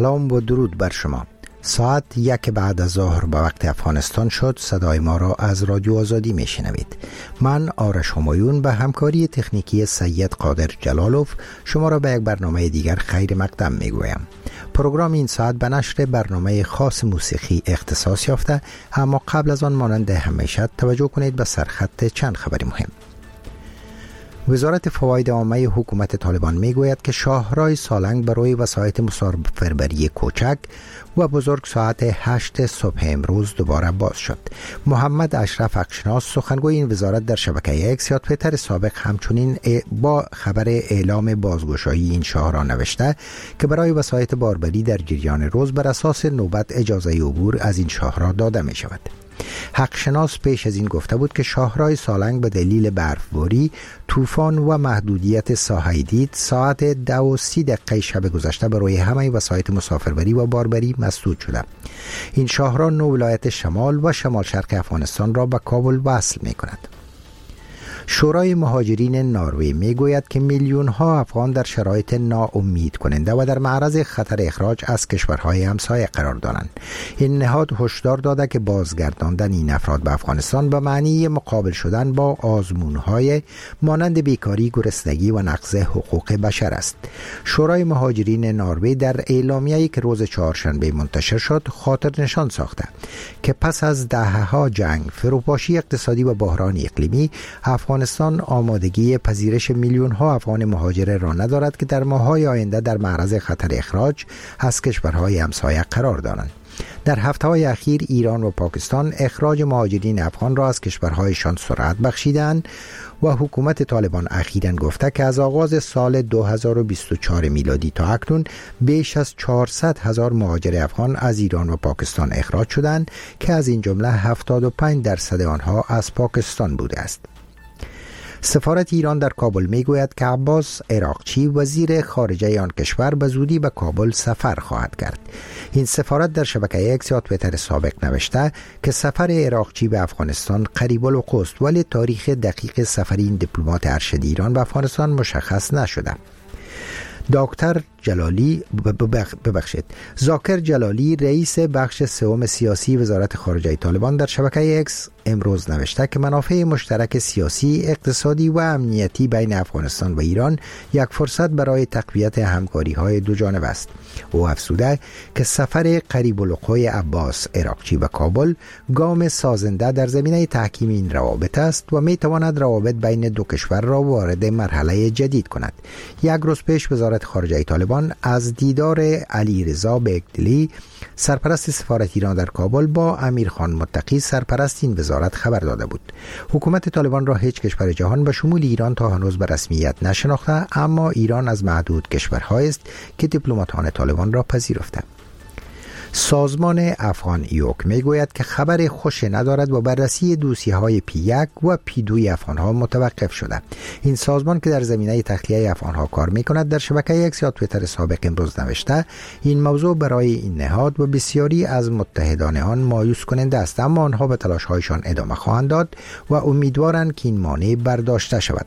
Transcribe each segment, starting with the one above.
سلام و درود بر شما. ساعت 1 بعد از ظهر به وقت افغانستان شد. صدای ما را از رادیو آزادی میشنوید. من آرش همایون به همکاری تکنیکی سید قادر جلالوف شما را به یک برنامه دیگر خیر مقدم میگویم. پروگرام این ساعت به نشر برنامه خاص موسیقی اختصاص یافته، اما قبل از آن مانند همیشه توجه کنید به سرخط چند خبری مهم. وزارت فواید عامه حکومت طالبان میگوید که شاهراه سالنگ برای وسایط مسافربری کوچک و بزرگ ساعت 8 صبح امروز دوباره باز شد. محمد اشرف اقشناس سخنگوی این وزارت در شبکه اکس یا توییتر سابق همچنین با خبر اعلام بازگشایی این شاهراه نوشته که برای وسایط باربری در جریان روز بر اساس نوبت اجازه عبور از این شاهراه داده می شود. حقشناس پیش از این گفته بود که شاهراه سالنگ به دلیل برفباری، طوفان و محدودیت ساحه دید ساعت 2:30 شب گذشته برای همه وسایط مسافربری و باربری مسدود شده. این شاهراه 9 ولایت شمال و شمال شرق افغانستان را به کابل وصل می کند. شورای مهاجرین نروژ میگوید که میلیون ها افغان در شرایط ناامید کننده و در معرض خطر اخراج از کشورهای همسایه قرار دارند. این نهاد هشدار داده که بازگرداندن این افراد به افغانستان به معنی مقابل شدن با آزمونهای مانند بیکاری، گرسنگی و نقض حقوق بشر است. شورای مهاجرین نروژ در اعلامیه‌ای که روز چهارشنبه منتشر شد خاطر نشان ساخته که پس از دهه‌ها جنگ، فروپاشی اقتصادی و بحران اقلیمی، افغانستان آمادگی پذیرش میلیون ها افغان مهاجر را ندارد که در ماه‌های آینده در معرض خطر اخراج از کشورهای همسایه قرار دارند. در هفته‌های اخیر ایران و پاکستان اخراج مهاجرین افغان را از کشورهایشان سرعت بخشیدند و حکومت طالبان اخیراً گفته که از آغاز سال 2024 میلادی تا اکنون بیش از 400,000 مهاجر افغان از ایران و پاکستان اخراج شدند که از این جمله 75% آنها از پاکستان بوده است. سفارت ایران در کابل میگوید که عباس عراقچی وزیر خارجه آن کشور به زودی به کابل سفر خواهد کرد. این سفارت در شبکه اکس یا توییتر سابق نوشته که سفر عراقچی به افغانستان قریب الوقوع است، ولی تاریخ دقیق سفر این دیپلمات ارشد ایران به افغانستان مشخص نشده. ذاکر جلالی رئیس بخش سوم سیاسی وزارت خارجه طالبان در شبکه اکس امروز نوشته که منافع مشترک سیاسی، اقتصادی و امنیتی بین افغانستان و ایران یک فرصت برای تقویت همکاری‌های دو جانبه است. او افزوده که سفر قریب الوقوع عباس عراقچی به کابل گام سازنده در زمینه تحکیم این روابط است و می‌تواند روابط بین دو کشور را وارد مرحله جدید کند. یک روز پیش وزارت خارجه طالبان از دیدار علی رضا بیگدلی سرپرست سفارت ایران در کابل با امیرخان متقی سرپرست این وزارت خبر داده بود. حکومت طالبان را هیچ کشور جهان به شمول ایران تا هنوز به رسمیت نشناخته، اما ایران از معدود کشورهایی است که دیپلماتان طالبان را پذیرفته. سازمان افغان ایوک میگوید که خبر خوش ندارد و بررسی دوسیه‌های P1 و P2 افغان‌ها متوقف شده. این سازمان که در زمینه تخلیه افغان‌ها کار می‌کند در شبکه اکس یا توییتر سابق امروز نوشته این موضوع برای این نهاد و بسیاری از متحدان آن مایوس کننده است، اما آنها به تلاش‌هایشان ادامه خواهند داد و امیدوارند که این مانع برداشته شود.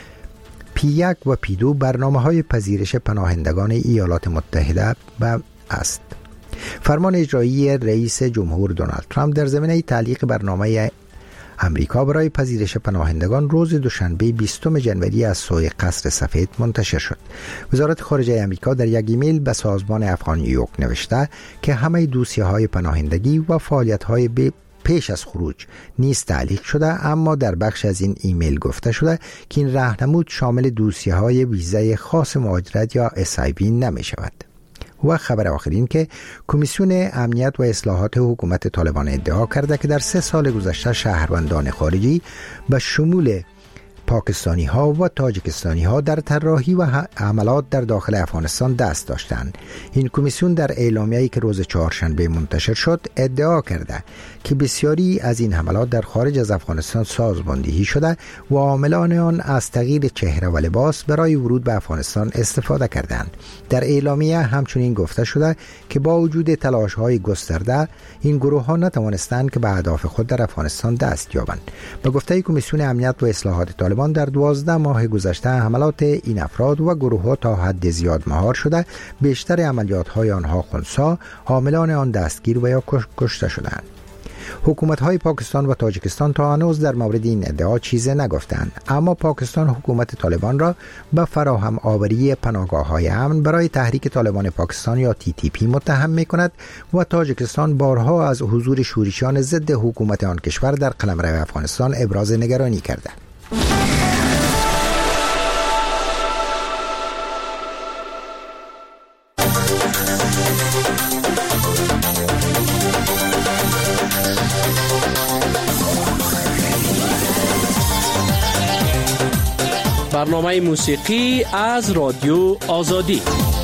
P1 و P2 برنامه‌های پذیرش پناهندگان ایالات متحده است. فرمان اجرایی رئیس جمهور دونالد ترامپ در زمینه تعلیق برنامه امریکا برای پذیرش پناهندگان روز دوشنبه 20 ژانویه از سوی قصر سفید منتشر شد. وزارت خارجه امریکا در یک ایمیل به سازمان افغان ایوک نوشته که همه دوسیه‌های پناهندگی و فعالیت‌های پیش از خروج نیز تعلیق شده، اما در بخش از این ایمیل گفته شده که این راهنمود شامل دوسیه‌های ویزای خاص مهاجرت یا SIV نمی شود. و خبر آخرین که کمیسیون امنیت و اصلاحات حکومت طالبان ادعا کرده که در 3 سال گذشته شهروندان خارجی به شمول پاکستانی ها و تاجیکستانی ها در طراحی و عملات در داخل افغانستان دست داشتند. این کمیسیون در اعلامیه‌ای که روز چهارشنبه منتشر شد ادعا کرده که بسیاری از این حملات در خارج از افغانستان سازماندهی شده و عاملان آن از تغییر چهره و لباس برای ورود به افغانستان استفاده کردند. در اعلامیه همچنین گفته شده که با وجود تلاش‌های گسترده این گروه‌ها نتوانستند که به اهداف خود در افغانستان دست یابند. به گفته کمیسیون امنیت و اصلاحات طالبان طالبان در 12 ماه گذشته حملات این افراد و گروه‌ها تا حد زیاد مهار شده، بیشتر عملیات‌های آنها خنثی، حاملان آن دستگیر و یا کشته شدند. حکومت‌های پاکستان و تاجیکستان تا هنوز در مورد این ادعا چیزی نگفتند، اما پاکستان حکومت طالبان را به فراهم آوری پناهگاه‌های امن برای تحریک طالبان پاکستان یا TTP متهم می‌کند و تاجیکستان بارها از حضور شورشیان ضد حکومت آن کشور در قلمرو افغانستان ابراز نگرانی کرده. برنامه موسیقی از رادیو آزادی.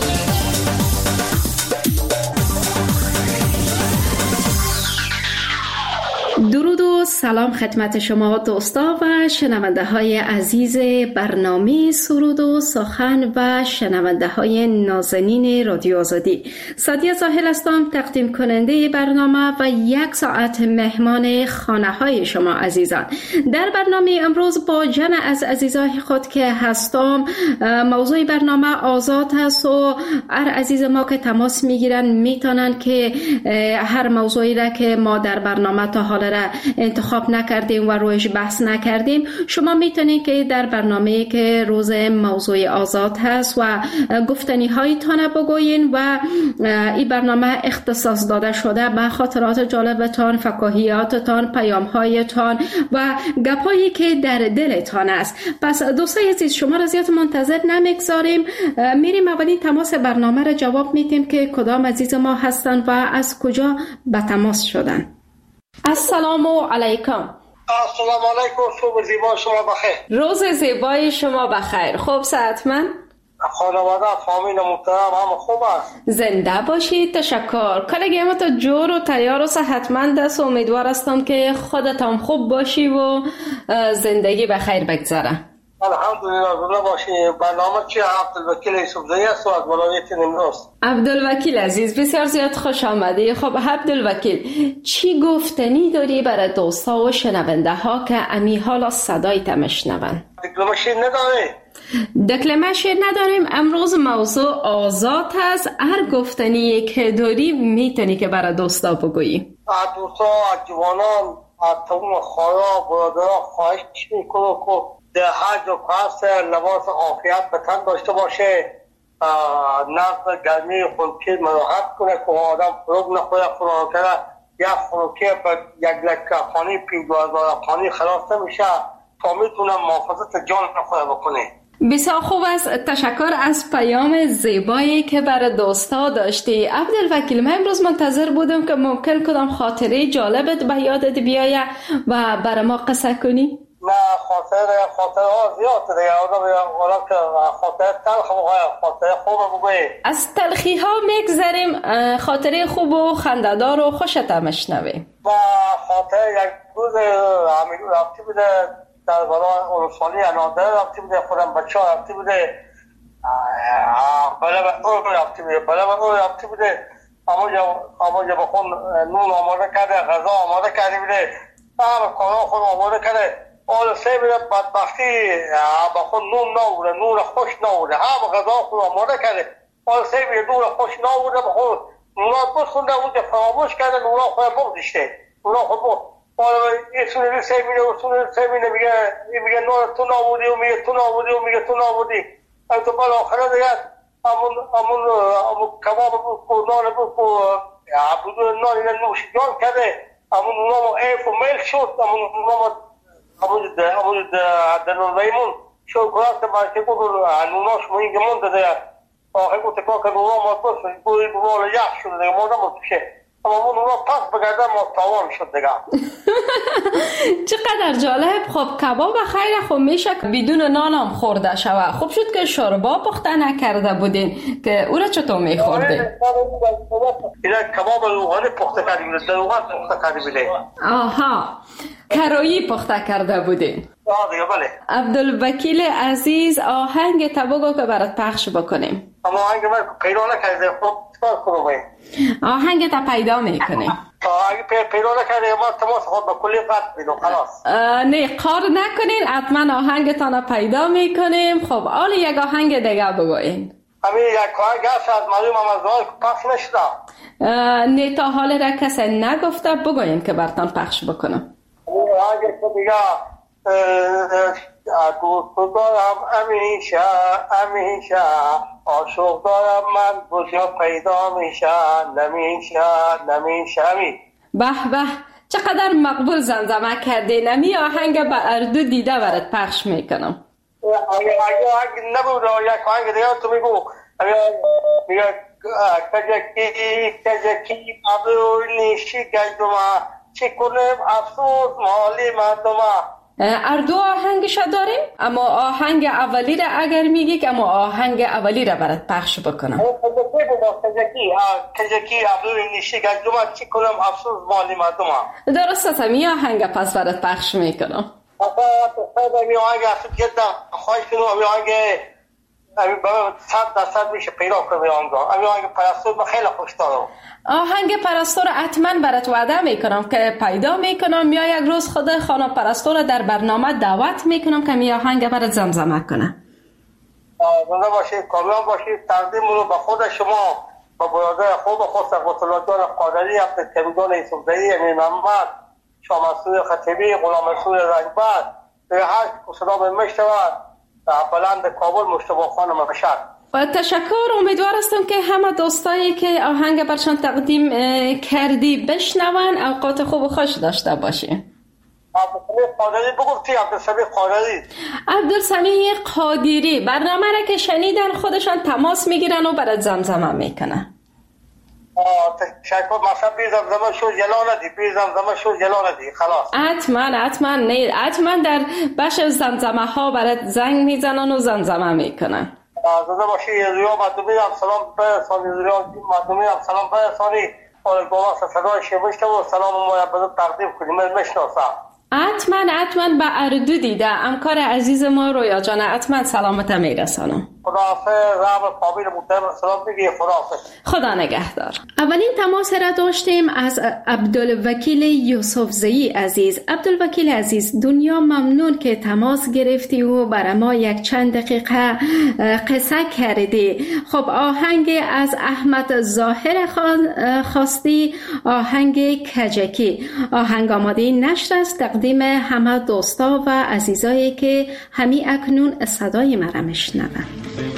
درود و سلام خدمت شما دوستا و شنونده های عزیز برنامه سرود و سخن و شنونده های نازنین رادیو آزادی. سادیه زاهل هستم، تقدیم کننده برنامه و 1 ساعت مهمان خانه های شما عزیزان. در برنامه امروز با جمع از عزیزای خود که هستم، موضوع برنامه آزاد هست و هر عزیز ما که تماس میگیرن میتونن که هر موضوعی را که ما در برنامه تا حالا را انتخاب نکردیم و رویش بحث نکردیم، شما میتونید که در برنامه که روز موضوع آزاد هست و گفتنی هایتان بگوین و این برنامه اختصاص داده شده به خاطرات جالبتان، فکاهیاتتان، پیام هایتان و گپایی که در دلتان است. پس دوستای عزیز، شما را زیاد منتظر نمیگذاریم، میریم اولین تماس برنامه را جواب میدیم که کدام عزیز ما هستن و از کجا به تماس شدن. السلام علیکم. السلام علیکم. صبح زیبا شما بخیر. روز زیبای شما بخیر. خوب صحتمند؟ خانواده فامیل محترم هم خوب است. زنده باشید. تشکر. کلگی ما تو جور و تیار و صحتمند است و امیدوار هستم که خودت هم خوب باشی و زندگی بخیر بگذره. الحمدلله. زنده باشی. برنامه چی؟ عبدالوکیل یوسفزئی است و از ولایت نیمروز. عبدالوکیل عزیز، بسیار زیاد خوش آمدی. خب عبدالوکیل، چی گفتنی داری برای دوستا و شنونده ها که امی حالا صدای تمشنون؟ دکلمه نداریم. امروز موضوع آزاد هست، هر گفتنی که داری میتونی که برای دوستا بگویی. دوستا، جوانان، تمام خواهرها برادرها خواهش میکنم که در هر جا هست لباس عافیت به تن داشته باشه، نفس گرمی خونکی مراحت کنه که آدم فروغ نخوره. قرآن کنه یک خونکی به 1 لک افغانی 15,000 افغانی خلاص نمیشه تا میتونه محافظت جان نخوره بکنه. بسیار خوب است. تشکر از پیام زیبایی که برای دوستا داشتی. عبدالوکیل، من امروز منتظر بودم که ممکن کدام خاطره جالبت به یادت بیایه و برای ما قصه کنی. نه، خاطره ها زیاد دیگه. آدم که خاطره تلخ خاطره خوب بگوی. از تلخی ها میگذریم، خاطره خوب و خنده‌دار و خوشت مشنویم. و خاطره یک روز همیدون رفتی بوده در برای اروسانی انادر رفتی بوده، خودم بچه ها رفتی بوده، بله اون رفتی بوده. اما جا بخون نون آماده کرده، غذا آماده کرده بوده، همه کارها خود آماده کرده. آل سه بیده بدبختی بخون نون نابوده، نون خوش نابوده، همه غذا خود آماده کرده. آل سه بیده نون خوش نابوده، بخون نونات بسخونده اونجا فراموش کرده، نونات خود بغدشته، نونات خود بغد. این سونه سه بیده و سونه سه بیده میگه نون تو نابودی و میگه تو نابودی و میگه تو نابودی. این تو بل آخره دیگه امون کباب بکو، نان بکو، بدون نان این نوشیدان کرده، امون نونامو ایف و میل شد، امون نونامو امون دنون ویمون شو کنات که باید که بگو نوناش موین گمون داده آخه گو تکا که نونامو بس گوی بوالا یخ شده دیگه مادم بشه، اما اون نونام پس بگرده ما تاوان شد دیگه. چقدر جالب. خب کباب خیلی خوب میشه بدون نان هم خورده شوه. خوب شد که شوربا پخته نکرده بودین که او را چطور میخوردین؟ اینا کباب روغانی پخته کردیم، روغن پخته کردیم. آها، کرایی پخته کرده بودین. دیگه بله. عبدالوکیل عزیز، آهنگ تبگو که برات پخش بکنیم. اما آهنگ من پیدا نکرده. خب چکار کنم؟ آهنگ تا پیدا میکنیم. اگه پیدا نکرده ما تماس خود به کلی قطع میدم خلاص. نه قار نکنین، حتما آهنگتان پیدا میکنیم. خب حالا یک آهنگ دیگه بگوین. همین یک آهنگ هست از معلوم امازوان که پخش نشده. نه تا حال را کسی نگفته، بگوین که برتان پخش بکنم. آهنگ که دیگه دوست دارم همیشه عاشق دارم من کجا پیدا میشه نمیشه. به به چقدر مقبول زمزمه کرده. نمی آهنگ به اردو دیده برات پخش میکنم. اگه نبود یک آهنگ دیگه تو میگو میگه کجکی ابرو نیشی گجدوما چی کنم افسوس مالی مردمه. اردو آهنگش داریم، اما آهنگ اولی را اگر میگی که اما آهنگ اولی را برات پخش بکنم. کجکی ابرو نیشی گجدوما چی کنم افسوس مالی مردمه. درست می آهنگ پس برات پخش میکنم. می آهنگ اصلا جدا خواهش کنم می آهنگ 100% میشه پیدا کنم. می آهنگ پرستور من خیلی خوش دارم. آهنگ پرستور حتما برات وعده میکنم که پیدا میکنم، یا یک روز خود خانم پرستور در برنامه دعوت میکنم که می آهنگ برات زمزمه کنه. زنده باشید، کامیاب باشید. تقدیم رو به خود شما و برادر خوب خود سقوط الله جان قادری، عبدالکریم جان یوسفزئی، امین محمد، شاه منصور خطیبی، غلام رسول رنجبر، هر صدا به میشنود بلند کابل مصطفی خان مشهد. و تشکر. امیدوار هستم که همه دوستایی که آهنگ برشان تقدیم کردی بشنون. اوقات خوب و خوش داشته باشی. عبدالسمیع قادری بگفتی؟ عبدالسمیع قادری برنامه را که شنیدن خودشان تماس میگیرن و برات زمزمه میکنن. تشکر. مثلا بی زمزمه شو جلا ندی خلاص. حتما در بخش زمزمه ها برات زنگ میزنن و زمزمه میکنن. زنده باشی. ریا مردمی هم سلام برسانی. گواه صدای شمشته و سلام ما باید تقدیم کنیم. میشناسم. حتما به اردو دیده همکار عزیز ما رویا جان حتما سلامت میرسانم. خداحافظ. رحم قابل محترم سلام میگی. خداحافظ. خدا نگهدار. اولین تماس را داشتیم از عبدالوکیل یوسفزئی عزیز. عبدالوکیل عزیز، دنیا ممنون که تماس گرفتی و برای ما یک چند دقیقه قصه کردی. خب آهنگ از احمد ظاهر خواستی، آهنگ کجکی. آهنگ آماده نشر است. تقدیم همه دوستا و عزیزایی که همی اکنون صدای مرا میشنوند.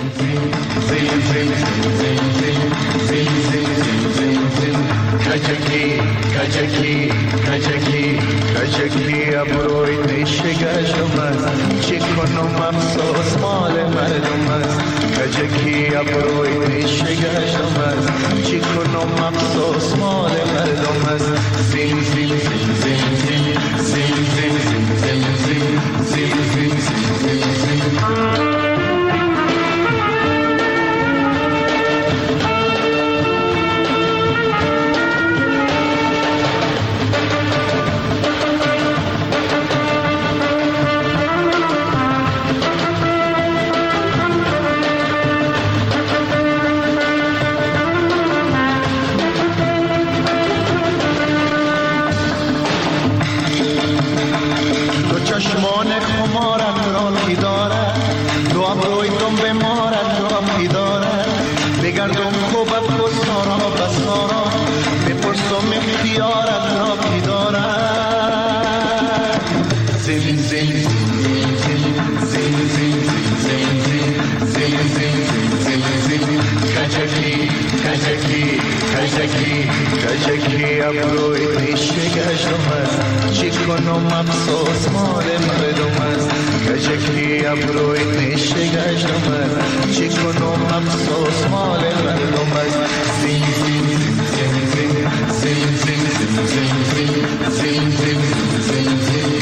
کجکی ابروی نیشگشم است چی کنم افسوس مال مردم است. کجکی ابروی نیشگشم است چی کنم افسوس مال مردم است. زین زین زین زین زین زین زین زین زین زین زین چشمان خمارت را کی دارد، دو ابروی دنبه مارت را کی دارد. بگردم خوبت و سارا بسارا، بپرسم اختیارت را کی دارد. زین زین زین زین زین زین زین زین زین زین کجکی کجکی کجکی کجکی ابروی نیشگشم است چی کنم افسوس مال مردم است. کجکی ابروی نیشگشم است چی کنم افسوس مال مردم است. زین زین زین زین زین زین زین زین زین زین زین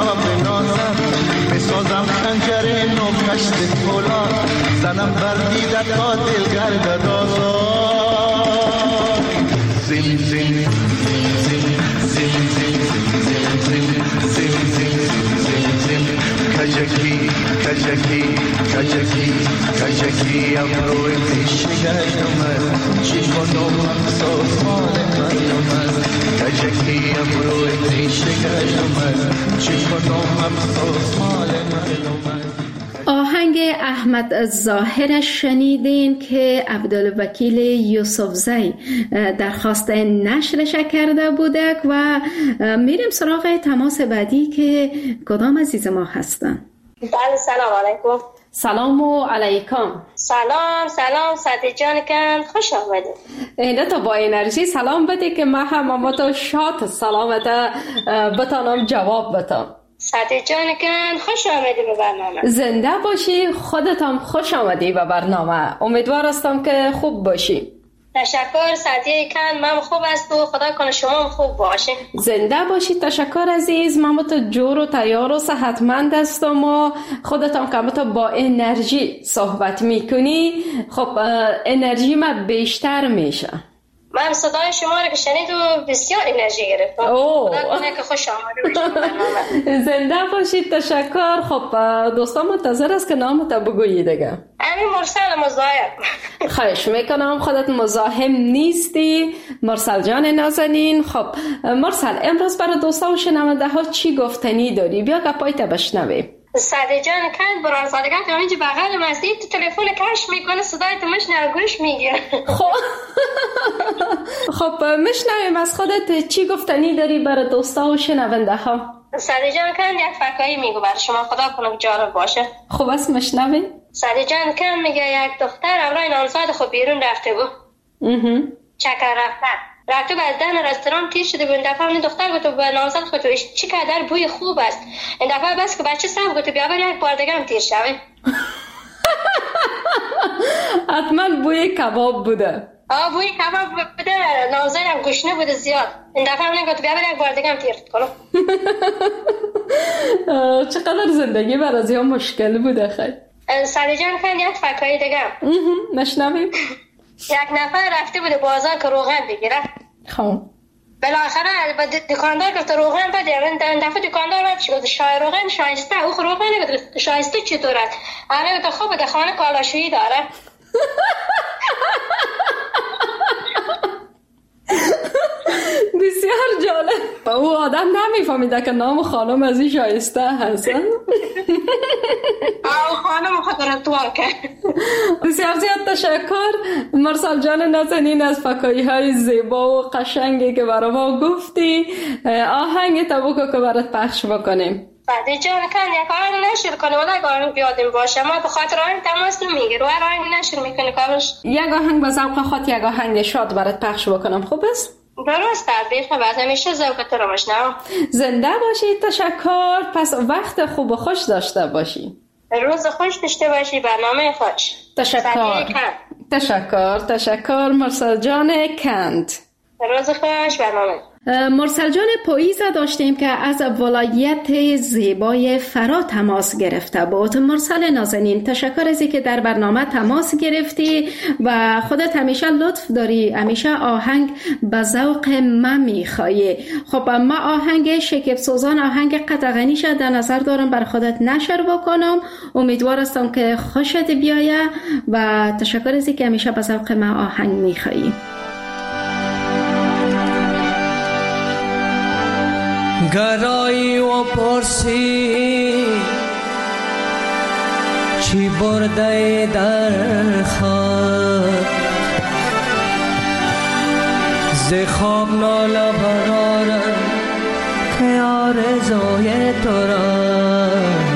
را بنازم، بسازم خنجر نو کشت فولاد، زنم بر دیده تا دل گردد آزاد. زین زین زین زین زین زین زین زین زین زین کجکی کجکی کجکی کجکی ابروی پیشگشت اومد، چی کنم افسوس مال من اومد، کجکی ابروی پیشگشت اومد، چی کنم افسوس مال من اومد. آهنگ احمد ظاهر شنیدین که عبدالوکیل یوسفزی درخواست نشرش کرده بودک و میریم سراغ تماس بعدی که کدام عزیز ما هستن. بله سلام علیکم. سلام و علیکم. سلام سعدی جان کن خوش آمدید. اینه تو با انرژی سلام بده که من هم تو شاد سلامت بتانم جواب بتم. سعدی جان کن خوش آمدی به برنامه. زنده باشی، خودتم خوش آمدی به برنامه. امیدوار هستم که خوب باشی. تشکر سعدی کن، من خوب است و خدا کنه شما خوب باشی. زنده باشی. تشکر عزیز. من تو جور و تیار و صحتمند هستم و خودتم که تو با انرژی صحبت میکنی، خب انرژی من بیشتر میشه. من صدای شما رو که شنید و بسیار انرژی گرفتم. خدا کنه که خوش آمده باشید برنامه. زنده باشید. تشکر. خب دوستان منتظر است که نامت بگویی دیگه. امین مرسل مزاحم. خواهش میکنم، خودت مزاحم نیستی مرسل جان نازنین. خب مرسل امروز برای دوستان و شنونده ها چی گفتنی داری؟ بیا گپایت بشنویم. سعدی جان کن برای صادقات همینجا بغل مسجد تو تلفن کش میکنه، صدای تو مشنوه گوش میگیره. خب مشنویم از خودت چی گفتنی داری برای دوستا و شنونده ها. سعدی جان کن یک فکایی میگو برای شما، خدا کنه جالب باشه. خوب است مشنویم. سعدی جان کن میگه یک دختر اولای نامزاد خود بیرون رفته بود. چکر رفته از دن رستوران تیر شده بود. این دفعه این دختر گفت به نامزد خود چی قدر بوی خوب است. این دفعه بس که بچه صاحب گفت بیا بر یک بار دیگه هم تیر شوه. حتما بوی کباب بوده. بوی کباب بوده. نامزد هم گشنه بوده زیاد. این دفعه هم گفت بیا بر یک بار دیگه هم تیر کنم. چقدر زندگی برای مشکل بوده خیلی. سعدی جان کن یک فکایی دیگه نشنویم. یک نفر رفته بوده بازار که روغن بگیره. خب بالاخره دکاندار گفت روغن بده. این دفعه دکاندار گفت شای روغن شایسته. او روغن گفت شایسته چطور است؟ آره گفت خوب ده خانه کالاشویی داره. بسیار جالب. او آدم نمیفهمیده که نام خانم از این شایسته هست. خانم خاطر تو کرد. بسیار زیاد تشکر مرسل جان نازنین از فکایی های زیبا و قشنگی که برای ما گفتی. آهنگ تبوکو که برات پخش بکنیم. بعدی جان کن یک آهنگ نشر کنی ولی یک آهنگ بیادیم باشه. ما به خاطر آهنگ تماس نمیگیر و هر آهنگ نشر میکنی کارش. یک آهنگ به ذوق خاطر یک آهنگ شاد برات پخش بکنم. خوب است؟ درست تبریخ بعد همیشه ذوق تو رو بشنوم. زنده باشی. تشکر. پس وقت خوب و خوش داشته باشی. روز خوش داشته باشی. برنامه خوش. تشکر مرسل جان کند. روز خوش. برنامه مرسل جان پاییزه داشتیم که از ولایت زیبای فرا تماس گرفته بود. مرسل نازنین تشکر از که در برنامه تماس گرفتی و خودت همیشه لطف داری، همیشه آهنگ به ذوق من میخوایی. خب ما آهنگ شکیب سوزان، آهنگ قطغنیش در نظر دارم بر خودت نشر بکنم. امیدوار هستم که خوشت بیایه و تشکر از که همیشه به ذوق من آهنگ میخوایی. گرایی و پرسی چی برده در خواب ز خواب ناله برارم که آرزوی تو را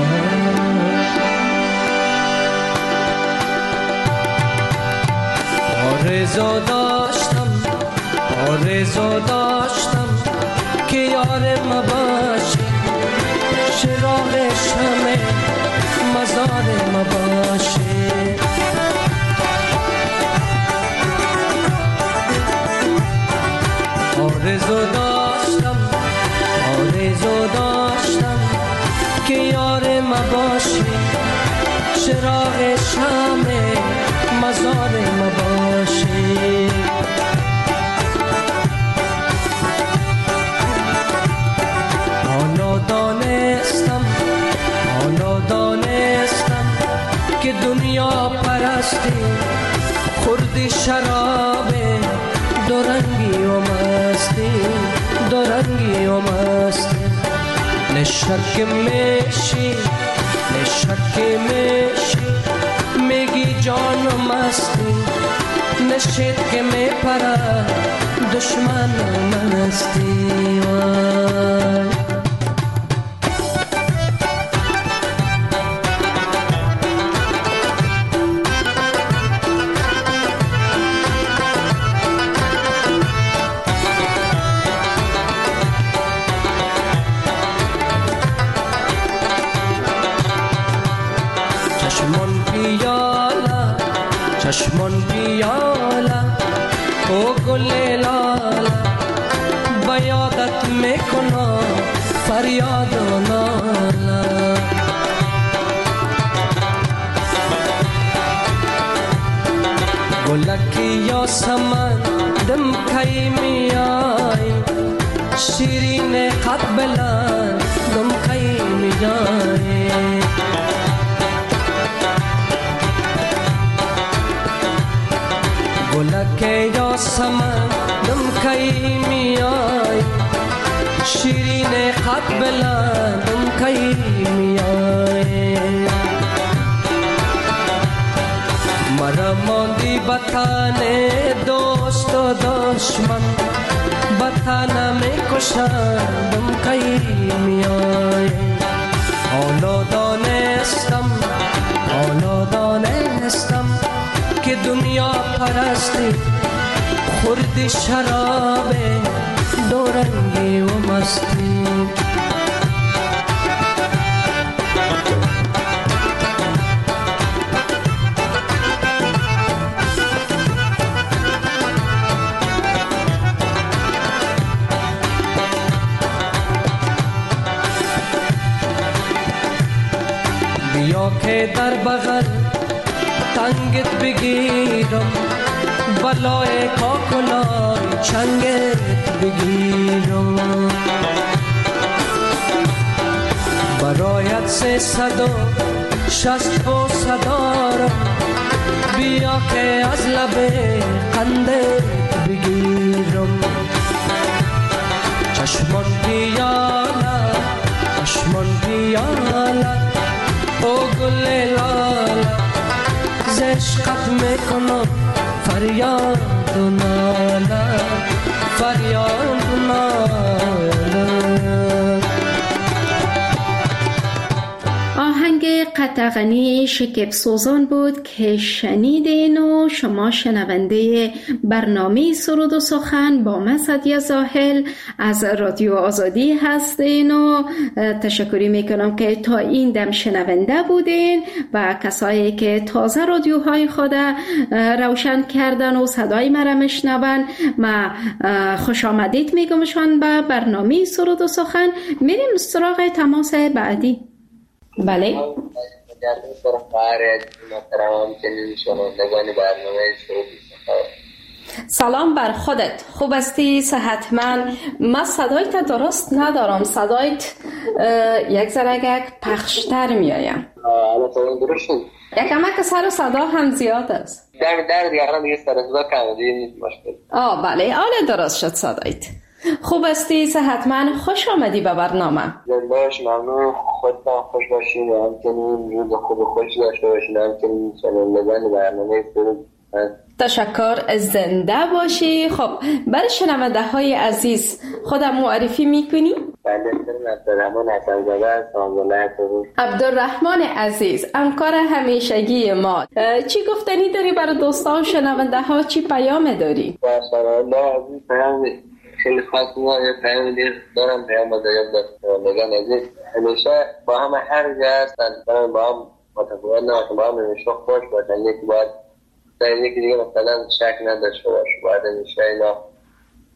آرزو داشتم که یار ما باشی، چراغ شمع مزار ما باشی. آرزو داشتم مباشی، چراغ شمع مزار مباشی. حالا دانستم که دنیا پرستی خوردی شراب دورنگی و مستی. نشک میشی میگی جان و مستی، نشید که میپره دشمن و مستی. وای چشمان پیالا او گل لالا، بیادت میکنم فریاد و نالا. گلکی یا سمن دم کی میای، شیرین قد بلند دم کی میای. گلک یا سمن دم کی میای، شیرین قد بلند دم کی میای. مرا ماندی بطن دوست و دشمن، بطن میکشند دم کی میای. حالا دانستم که دنیا پرستی خوردی شراب دورنگی و مستی. بیا که در بغل تنگت بگیرم، بلای کاکلای چنگت بگیرم. برایت 360 بوسه دارم، بیا که از لب قندت بگیرم. چشمان پیالا او گل لالا، عشقت میکنم فریاد و ناله. آهنگ قطغنی شکیب سوزان بود که شنیدین و شما شنونده برنامه سرود و سخن با من سعدیه زاهل از رادیو آزادی هستین و تشکری میکنم که تا این دم شنونده بودین و کسایی که تازه رادیوهای خود روشن کردن و صدای مرا میشنون. ما خوش آمدید میگمشان به برنامه سرود و سخن. میریم سراغ تماس بعدی. بله سلام بر خودت، خوب استی؟ صحتمند؟ من صدایت درست ندارم، صدایت یک ذره پخشتر میایم. یک کمک سر و صدا هم زیاد است. در دیگران دیگه سر صدا کم دیگه مشکل. بله حالا درست شد صدایت. خوب استی؟ صحتمند؟ خوش آمدی به برنامه. باش ممنون. خودتان خوش باشین و همچنین روز خوب خوش داشته باشین، همچنین شنوندگان برنامه سرود. تشکر، زنده باشی. خب برای شنونده های عزیز خودم معرفی میکنی؟ بنده عبدالرحمن حسن‌زاده هستم. عبدالرحمن عزیز، همکار همیشگی ما، چی گفتنی داری برای دوستان شنونده ها؟ چی پیام داری؟ الله عزیز پیام خیلی خاص پیام دارم، پیام دارم شنوندگان عزیز. همیشه با هم هر جا هستن با هم متفاوت نباشن، با هم همیشه خوش باشن. یکی باید در یکی دیگه مثلا شک نداشته باشه، باید همیشه اینا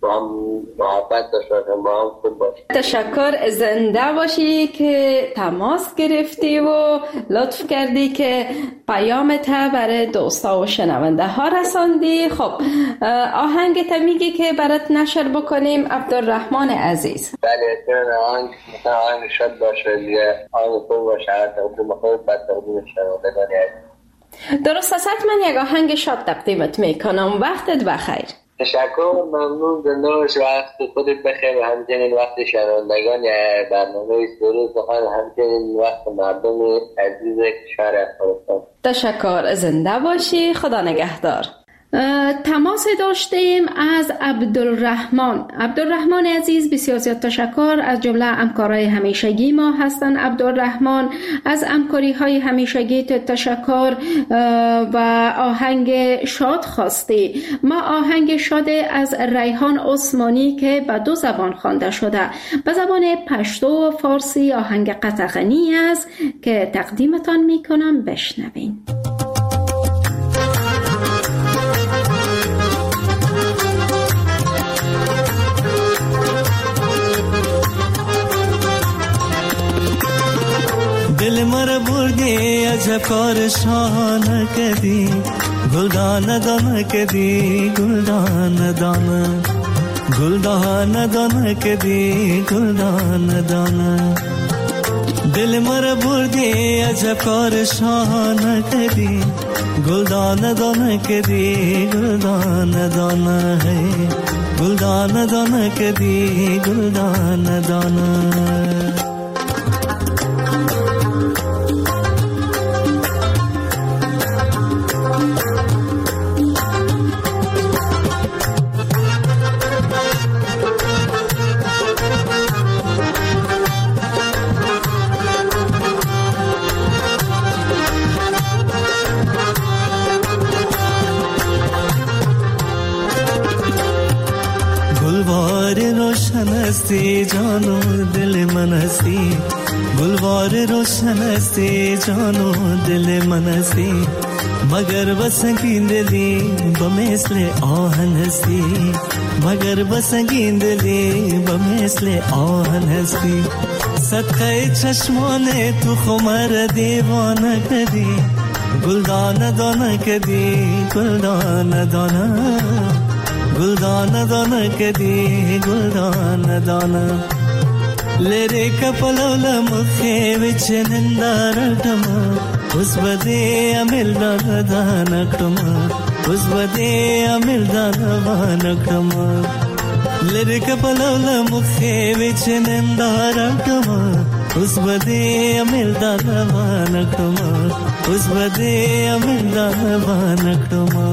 با هم محبت داشته باشیم، با هم خوب باشیم. تشکر، زنده باشی که تماس گرفتی و لطف کردی که پیامت برای دوستا و شنونده ها رساندی. خب آهنگت میگی که برات نشر بکنیم عبدالرحمن عزیز. بله مثلا آهنگ شاد باشه دیگه، آهنگ خوب باشه، هر تقدیم خود بد تقدیم شنوندگانی عزیز. درست است، من یک آهنگ شاد تقدیمت میکنم. وقتت بخیر. تشکر، ممنون. زنده باش، وقت خودت بخیر و همچنین وقت شنوندگان برنامه سرود سخن، همچنین وقت مردم عزیز کشور افغانستان. تشکر، زنده باشی، خدا نگهدار. تماس داشتیم از عبدالرحمن عزیز. بسیار زیاد تشکر. از جمله همکارای همیشگی ما هستن عبدالرحمن. از همکاری های همیشگی تشکر و آهنگ شاد خواستی. ما آهنگ شاد از ریحان عثمانی که به 2 زبان خوانده شده، به زبان پشتو و فارسی، آهنگ قطغنی است که تقدیمتان میکنم، بشنوین. دل مر بردی عجب کار شانه کدی، گلدان دانه کدی، گلدان دانه، گلدان دانه کدی، گلدان دانه. دل مر بردی عجب کار شانه کدی، گلدان دانه کدی، گلدان دانه ہے، گلدان دانه کدی، گلدان دانه. हस्ती जानो दिल मन हस्ती, गुलवार रोशन हस्ती जानो दिल मन हस्ती, मगर बसंगी दिली बमेसले आहन हस्ती, मगर बसंगी दिली बमेसले आहन हस्ती. सदक़े चश्मोने तू खुमर दीवाना कदी, गुलदान दाना कदी, गुलदान दाना, गुलदान दाना कदी, गुलदान दाना. लेरे कपलोल मुखे विच निंदारटमा, उस बदे अमिल दानकटमा, उस बदे अमिल दानकटमा. लेरे कपलोल मुखे विच निंदारटमा, उस बदे अमिल दानकटमा, उस बदे अमिल दानकटमा.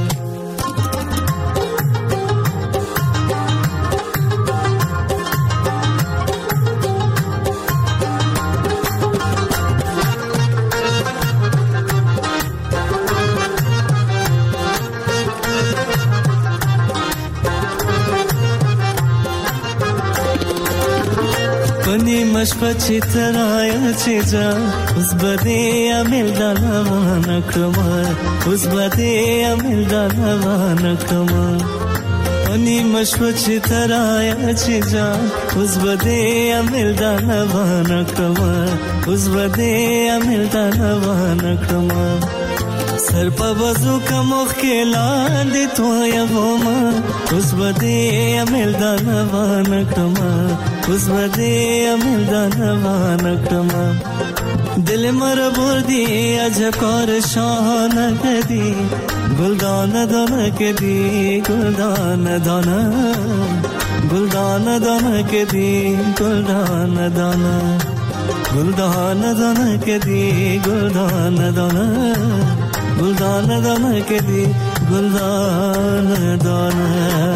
मशपची तराया चेजा, उस बदे अमिल दानवान क्रमा, उस बदे अमिल दानवान क्रमा. अनि मशपची तराया चेजा, उस बदे अमिल दानवान क्रमा, उस बदे अमिल दानवान क्रमा. सर पर वजू का मुख्किला दे तो या गोमा, उस बदे अमिल दानवान क्रमा, उस बदे अमिल दानवान क्रमा. दिल मर बुर्दी अजकर शान कदी, गुलदान दाना कदी, गुलदान दाना, गुलदान दाना कदी, गुलदान दाना, गुलदान दाना कदी, गुलदान दाना, गुलदान दाना कदी, गुलदान दाना.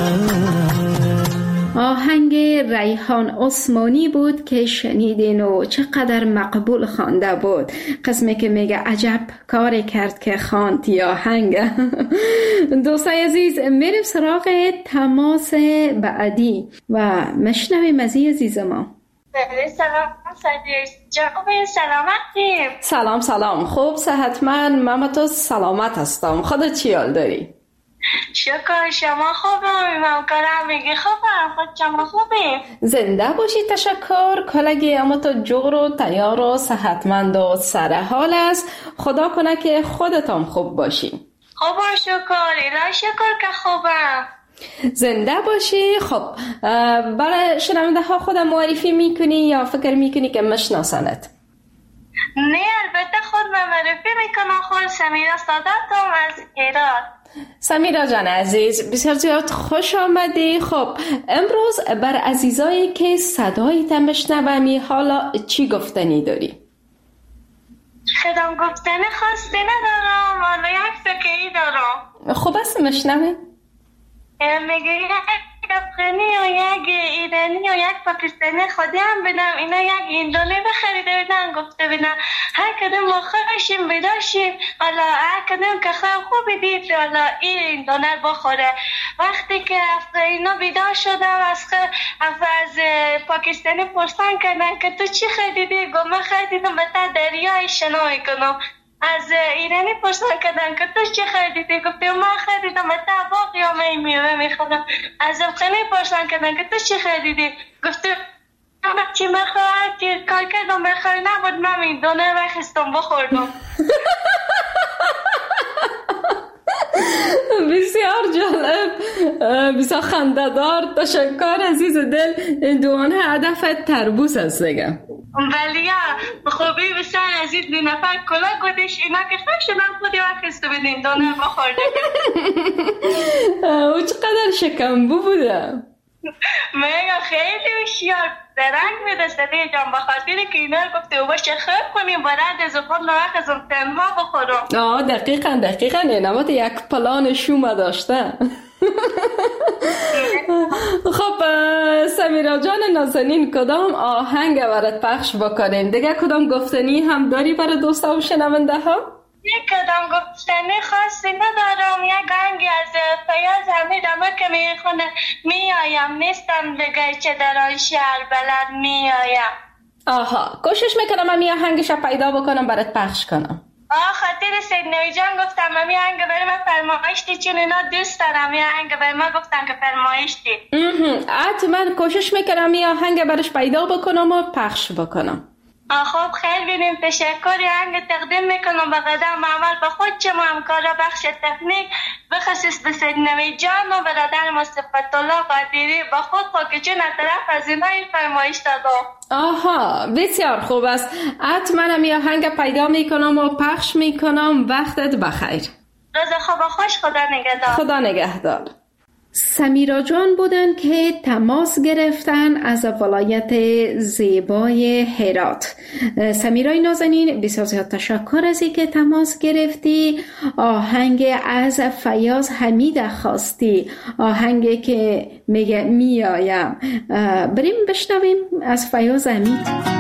آهنگ ریحان عثمانی بود که شنیدین و چقدر مقبول خوانده بود. قسمی که میگه عجب کاری کرد که خواند یا آهنگ. دوستای عزیز، میریم سراغ تماس بعدی و مشنویم از عزیز ما. سلام جناب، سلامتی؟ سلام خوب، صحتمند. من تو سلامت هستم. خودت چی حال داری؟ شکر شما خوبم، همکارم میگه خوبم، خود شما خوبیم؟ زنده باشی. تشکر کلگی، اما تو جور و تیار و صحتمند و سر حال است. خدا کنه که خودتان خوب باشی. خوبم شکر، الهی شکر که خوبم. زنده باشی. خب برای شنونده ها خودم معرفی میکنی یا فکر میکنی که مشناسنت؟ نه البته خود معرفی میکنم. خود سمیرا ساداتم از هرات. سمیرا جان عزیز، بسیار زیاد خوش آمدی. خب امروز بر عزیزایی که صدایی تا بشنومی حالا چی گفتنی داری؟ خودم گفتنی خواستی ندارم، حالا یک فکری دارم. خب است مشنویم. میگه یک افغانی و یک ایرانی و یک پاکستانی خودی هم بدم، اینا یک ایندونی بخریده بدن، گفته بدن هر کدوم ما خوشیم بداشیم، حالا هر کدوم که خوبی دید حالا این ایندونه بخوره. وقتی که اینا بیدار شدم از پاکستانی پرسان کردن که تو چی خریدی؟ گفت من خریدم به تا دریای شنا میکنم. از ایرانی پرسان کردن که تو چی خریدی؟ گفتم من خریدم تا باقی همه میوه میخورم. از افغانی پرسان کردن که تو چی خریدی؟ گفتم من چی میخورم که کار کردم بخوری نبود، من این دونه بخستم بخوردم. بسیار جالب، بسیار خنده‌دار. تشکر عزیز دل. دوانه هدف تربوس است دیگه. ولی خوبی بسیار عزیز دو نفر کلا گودش اینا که خوش شدن خودی وقت بدین دونه بخورده. او چقدر شکمبو بوده. میگه خیلی هوشیار درنگ میده سده جان، بخاطر که اینا گفته و باشه خوب کنیم برد از خود نوخزم تنها بخورم. دقیقا اینمات یک پلان شوم داشته. خب سمیرا جان نازنین، کدام آهنگ برات پخش بکنیم؟ دیگه کدام گفتنی هم داری برای دوستا و شنونده ها؟ یک کدام گفتنی خاصی ندارم. یک آهنگی از فیاض حمیدمه که میخونه میایم نیستم بگه چه در آن شهر بلد میایم. آها، کوشش میکنم امی آهنگش پیدا بکنم برات پخش کنم. خاطر سید نوی جان گفتم امی آهنگ برای من فرمایشتی، چون اینا دوست دارم امی آهنگ برای من گفتم که فرمایشتی. حتما کوشش میکنم امی آهنگ براش پیدا بکنم و پخش بکنم. خب خیلی بینیم، تشکری آهنگ تقدیم میکنم به قدم عمل به خود شما همکارا بخش تکنیک، بخصیص به سید نوی جان و برادر ما صفت الله قادری به خود پاکچون طرف از اینای فرمایش دادم. آها بسیار خوب است. حتما امی آهنگ پیدا میکنم و پخش میکنم. وقتت بخیر. روز خوب خوش. خدا نگهدار. خدا نگهدار. سمیرا جان بودن که تماس گرفتن از ولایت زیبای هرات. سمیرای نازنین بسیار زیاد تشکر از اینکه تماس گرفتی. آهنگ از فیاض حمید خواستی، آهنگی که میگه میایم. بریم بشنویم از فیاض حمید.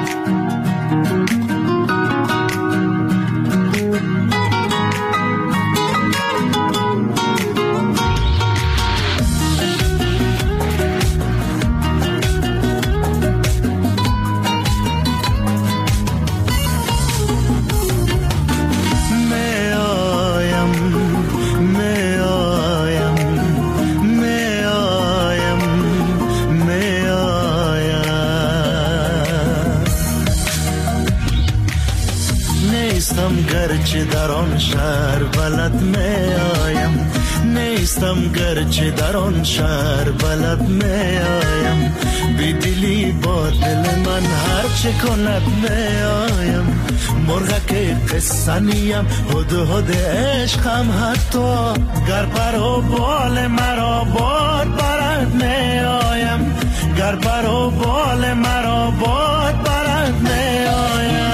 گرچه در آن شهر بلد می آیم، نیستم گرچه در آن شهر بلد می آیم، بی دلی با دل من هر چه کند می آیم، مرغک قصه نیم هد عشقم، حتی گر پر و بال مرا باد برد می آیم، گر پر و بال مرا باد برد می آیم.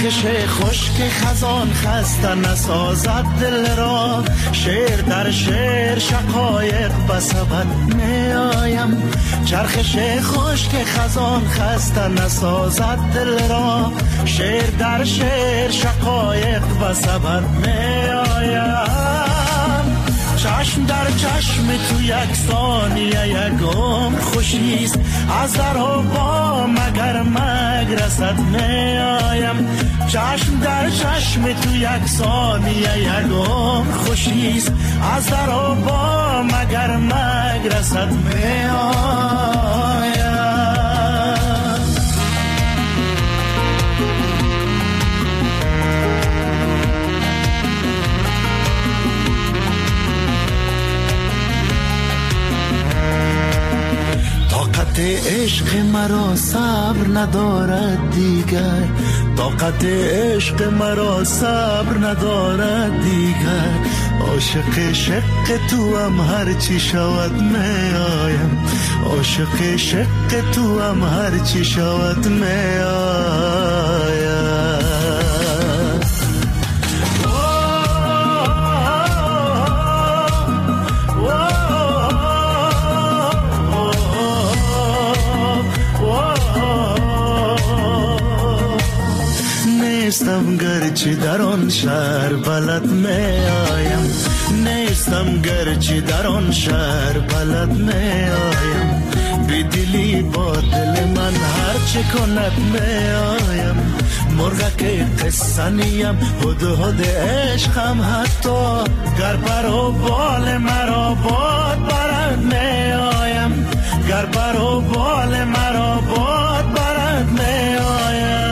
چرخش خشک خزان خسته نسازد دل را، شعر در شعر شقایق بسبد می آیم. چرخش خشک خزان خسته نسازد دل را، شعر در شعر شقایق بسبد می آیم. چشم در چشم تو یک ثانیه یک عمر خوشیست، از در و با مگر مگرست می آیم. چشم در چشم تو یک ثانیه یک عمر خوشیست، از در و با مگر مگرست می آیم. طاقت عشق مرا صبر ندارد دیگر، طاقت عشق مرا صبر ندارد دیگر. عاشق شق تو هم هر چی شود می آیم، عاشق شق تو هم هر چی شود می آیم. نیستم گرچه در آن شهر بلد می آیم، نیستم گرچه در آن شهر بلد می آیم. بی دلی با دل من هر چه کند می آیم. مرغک قصه نیم هدهد عشقم، حتی گر بر و بال مرا باد برد می آیم، گر بر و بال مرا باد برد می آیم.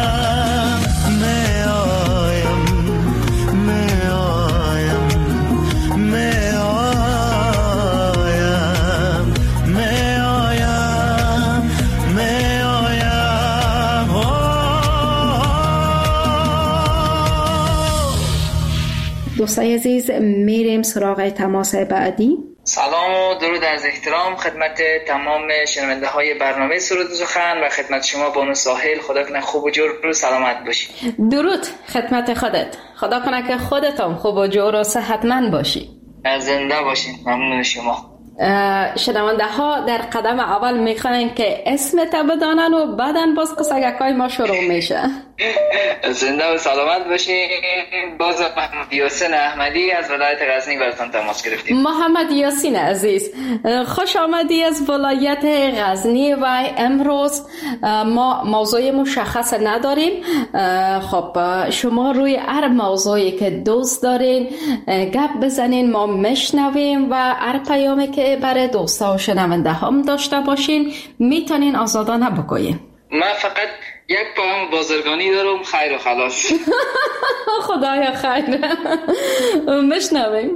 دوستای عزیز، میریم سراغ تماس بعدی. سلام و درود از احترام خدمت تمام شنونده های برنامه سرود و سخن و خدمت شما بانو ساحل. خدا کنه خوب و جور و سلامت باشی. درود خدمت خودت. خدا کنه که خودت هم خوب و جور و صحتمند باشی. زنده باشین. ممنون شما. شنونده ها در قدم اول میخواین که اسمت بدانن و بعدن باز قصگکای ما شروع میشه. زنده و سلامت باشین. باز محمد یاسین احمدی از ولایت غزنی براتون تماس گرفتیم. محمد یاسین عزیز، خوش آمدی از ولایت غزنی و امروز ما موضوع مشخص نداریم. خب شما روی هر موضوعی که دوست دارین گپ بزنین، ما میشنویم و هر پیامی که برای دوستا و شنونده هم داشته باشین میتونین آزادانه بگوین. من فقط یک پیام بازرگانی دارم، خیر و خلاص. خدایا خیر. میشنویم.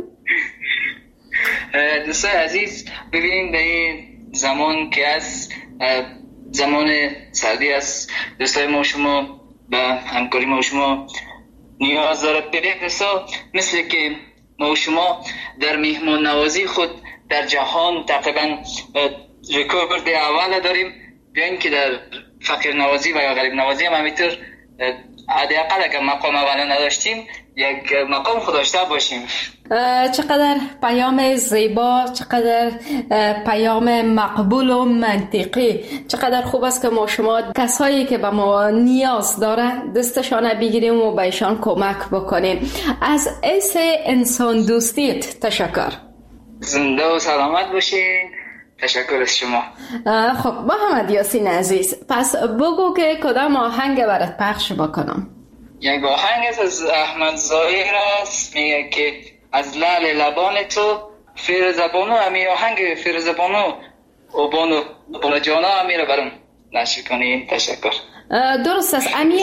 دوستای عزیز، ببینید به این زمان که از زمان سردی است، دوستای ما شما به همکاری ما شما نیاز داره. ببینید دوستا، مثل که ما شما در میهمان نوازی خود در جهان تقریبا رکورد اول داریم، بیاین که در فقیر نوازی و یا غریب نوازی هم همینطور حداقل اگر مقام اول نداشتیم یک مقام خود داشته باشیم. چقدر پیام زیبا، چقدر پیام مقبول و منطقی. چقدر خوب است که ما شما کسایی که به ما نیاز داره دستشان بگیریم و بهشان کمک بکنیم. از ایس انسان دوستیت تشکر. زنده و سلامت باشین. تشکر از شما. خب محمد یاسین عزیز، پس بگو که کدام آهنگ برات پخش بکنم. یک آهنگ از احمد ظاهر است، میگه که از لعل لبان تو فیر زبانو، همی آهنگ فیر زبانو و بانو جانا همی رو برام نشر کنی. تشکر. درست است. امی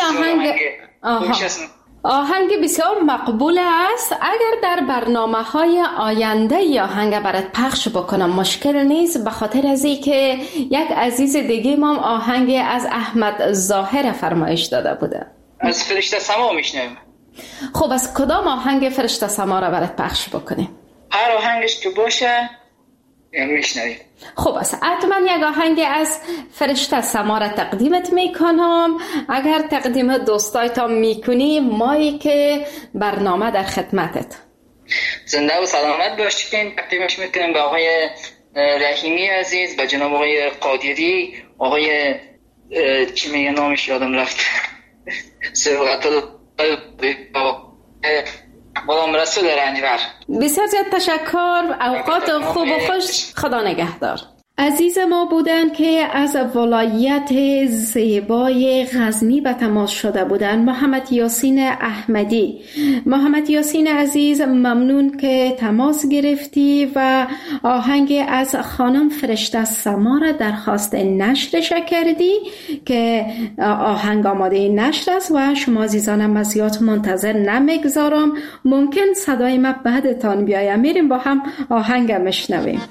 آهنگ بسیار مقبول است. اگر در برنامه‌های آینده یا آهنگ برات پخش بکنم مشکل نیست، به خاطر از اینکه یک عزیز دیگه ما آهنگ از احمد ظاهر فرمایش داده بوده. از فرشته سما میشنویم. خب از کدام آهنگ فرشته سما را برات پخش بکنیم؟ هر آهنگش که باشه میشنویم. خوب است. حتما یک آهنگ از فرشته سما را تقدیمت میکنم. اگر تقدیم دوستایتا میکنی، مایی که برنامه در خدمتت. زنده و سلامت باشین. تقدیمش میکنم به آقای رحیمی عزیز، به جناب آقای قادری، آقای چی میگه نامش یادم رفت، سبقت غلام رسول رنجبر. بسیار زیاد تشکر. اوقات خوب و خوش. خدا نگهدار. عزیز ما بودند که از ولایت زیبای غزنی به تماس شده بودند. محمد یاسین احمدی. محمد یاسین عزیز، ممنون که تماس گرفتی و آهنگ از خانم فرشته سما را درخواست نشرش کردی که آهنگ آماده نشر است و شما عزیزانم از زیاد منتظر نمیگذارم. ممکن صدای ما بعدتان بیاید. میریم با هم آهنگ مشنویم.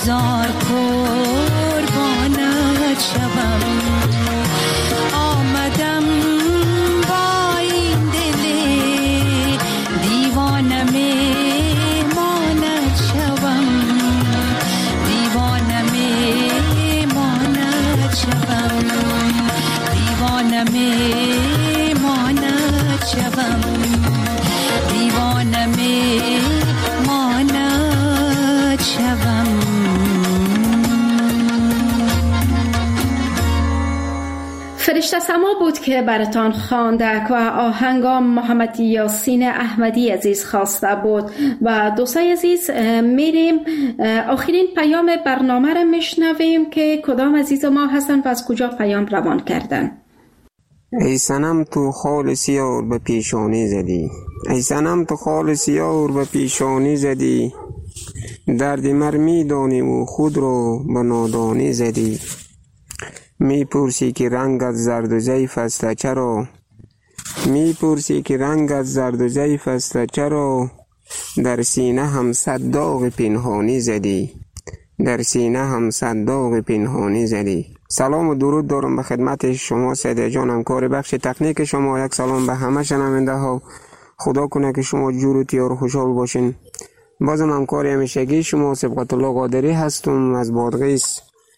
بگذار قربانت شوم. آمدم با این دل دیوانه مهمانت شوم. دیوانه مهمانت شوم. دیوانه مهمانت شوم. دیوانه مهمانت شوم. فرشته سما بود که براتان خواندک و آهنگام محمد یاسین احمدی عزیز خواسته بود. و دوستای عزیز میریم آخرین پیام برنامه را میشنویم که کدام عزیز ما هستن و از کجا پیام روان کردن. ای صنم تو خال سیار به پیشانی زدی. ای صنم تو خال سیار به پیشانی زدی. درد مر میدانی و خود رو به نادانی زدی. میپرسی که رنگت زرد و ضعیف است چرا. میپرسی که رنگت زرد و ضعیف است چرا. در سینه هم صد داغ پنهانی زدی. در سینه هم صد داغ پنهانی زدی. سلام و درود دارم به خدمت شما سیده جان، همکار بخش تکنیک شما. یک سلام به همه شنونده ها. خدا کنه که شما جور و تیار و خوشحال باشین. بازم همکار همیشگی شما صبغت الله قادری هستم از بادغیس.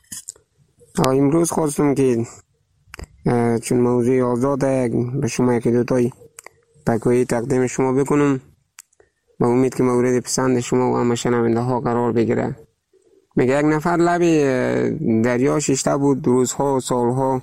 امروز خواستم که چون موضوع آزاده به شما یکی دوتای پکویی تقدیم شما بکنم. با امید که مورد پسند شما و همه شنونده ها قرار بگیره. میگه یک نفر لب دریا ششته بود روزها و سالها.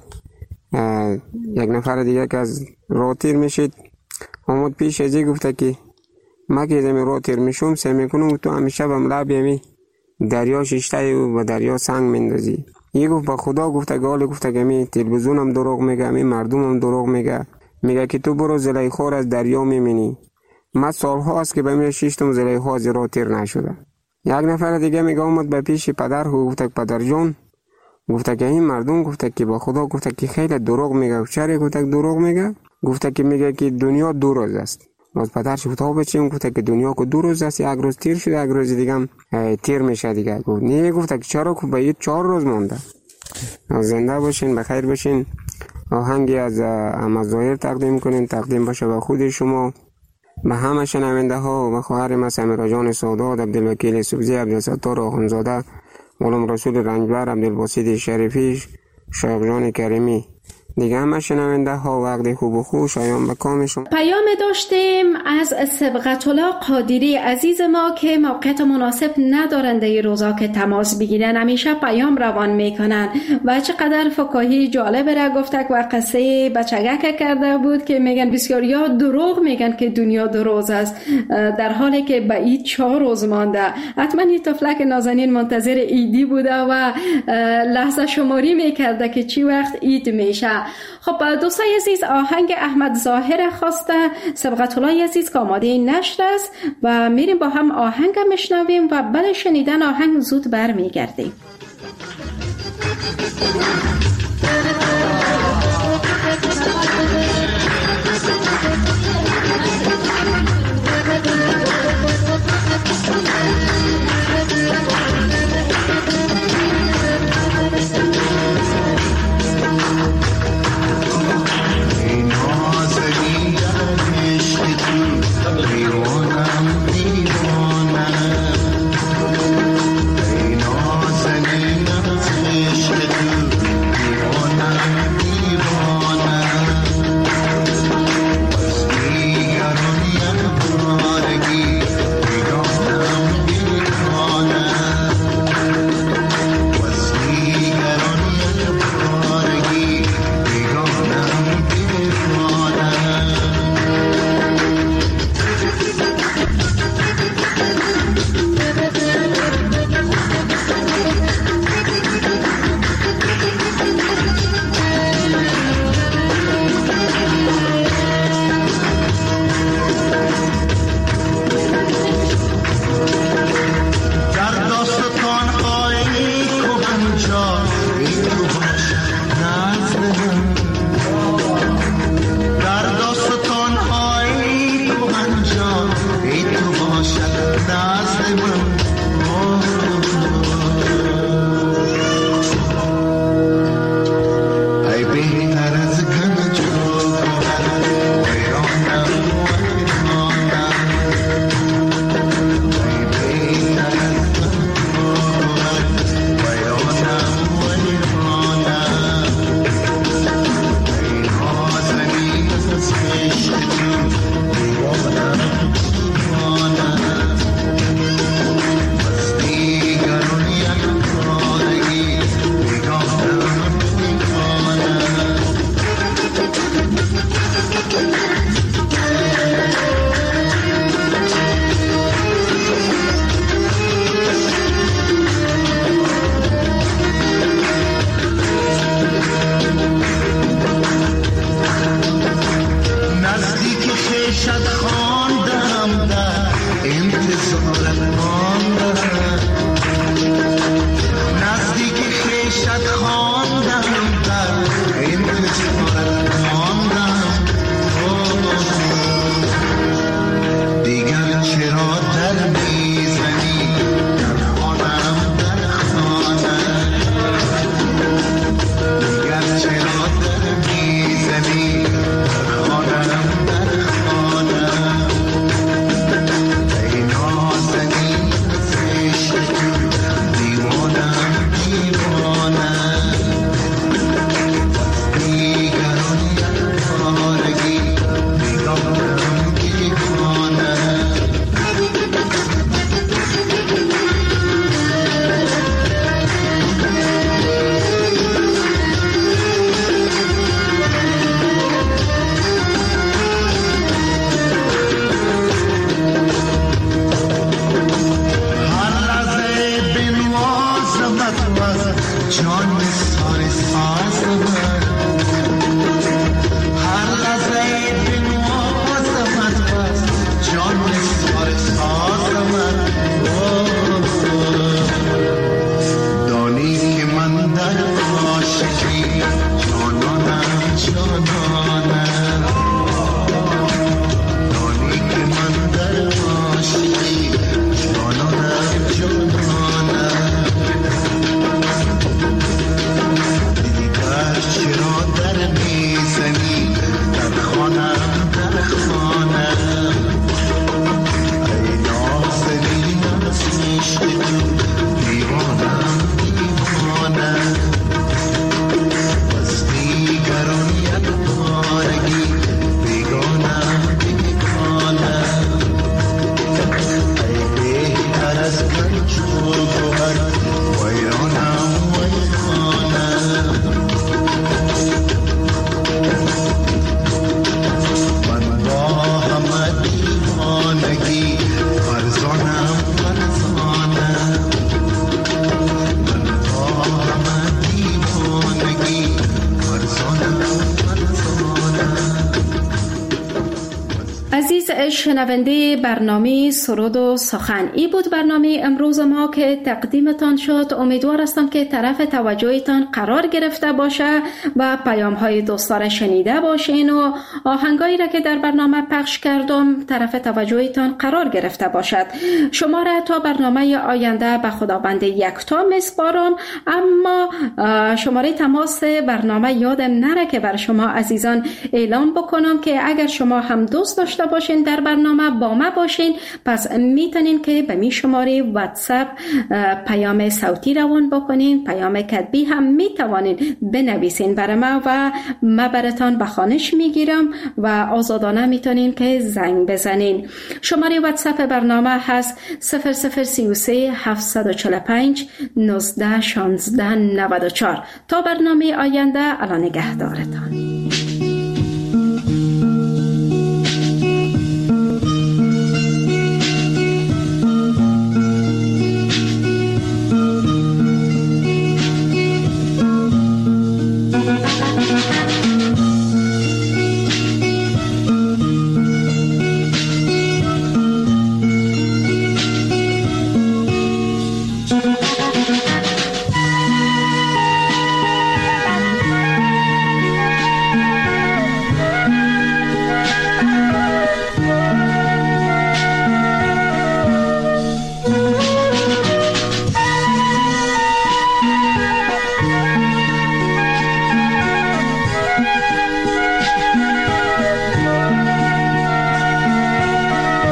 یک نفر دیگه که از راه تیر میشید آمد پیش ازی گفته که ما که زمین راه تیر میشم سعی میکنم تو همیشه بم لب یمی دریا ششته و دریا سنگ میندازی. یه گفت با خدا گفته گاله گفته که می تلویزیونم دروغ میگه، می مردمم دروغ میگه. میگه که تو برو زلیخا از دریا میبینی. من سالها است که به می شیشتم زلیخا از راه تیر نشده. یک نفر دیگه میگه اومد به پیش پدر گفته پدر جان گفته که این مردم گفته که با خدا گفته که خیلی دروغ میگه. چرا گفته دروغ میگه؟ گفته که میگه که دنیا 2 روز است. باز پدرش گفته بچه‌م گفته که دنیا کو 2 روز است، یک روز تیر شده یک روز دیگه هم تیر میشه دیگه. گفت نه گفته که چرا کو به 4 روز مونده. زنده باشین، بخیر باشین. آهنگی از امازایر تقدیم کنین، تقدیم باشه به خود شما، به همه شنونده ها و خواهر ما سمیرا جان سادات، عبدالوکیل سبزی، عبدالستار آخوندزاده، غلام رسول رنجبر، عبدالباسط شریفی، شایق جان کریمی، دیگه همه شنونده ها وقت خوب و خوش شایان به کام شما. پیام داشتیم از صبغت الله قادری عزیز ما که موقعیت مناسب ندارند این روزا که تماس بگیرن، همیشه پیام روان میکنن و چقدر فکاهی جالب را گفته و قصه بچگک کرده بود که میگن بسیاریا دروغ میگن که دنیا 2 روز است در حالی که به عید 4 روز مانده. حتما این طفلک نازنین منتظر عیدی بوده و لحظه شماری میکرده که چی وقت عید میشه. خب دوستای عزیز آهنگ احمد ظاهر خواسته صبغت الله عزیز که آماده نشر است و میریم با هم آهنگ میشنویم و بعد شنیدن آهنگ زود برمیگردیم. شنونده برنامه سرود و سخن، ای بود برنامه امروز ما که تقدیمتان شد. امیدوار هستم که طرف توجهتان قرار گرفته باشه و پیام های دوستان شنیده باشین و آهنگایی را که در برنامه پخش کردم طرف توجهتان قرار گرفته باشد. شما را تا برنامه آینده به خداوند یکتا میسپارم، اما شماره تماس برنامه یادم نره که بر شما عزیزان اعلام بکنم که اگر شما هم دوست داشته باشین در برنامه با ما باشین، پس میتونین که به می شماره واتساپ پیام صوتی روان بکنین، پیام کتبی هم میتوانین بنویسین برای ما و ما براتان به خوانش میگیرم و آزادانه میتونین که زنگ بزنین. شماره واتساپ برنامه هست 0033 745 19 16 94. تا برنامه آینده، الان نگهدارتان.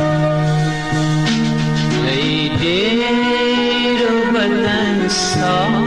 سال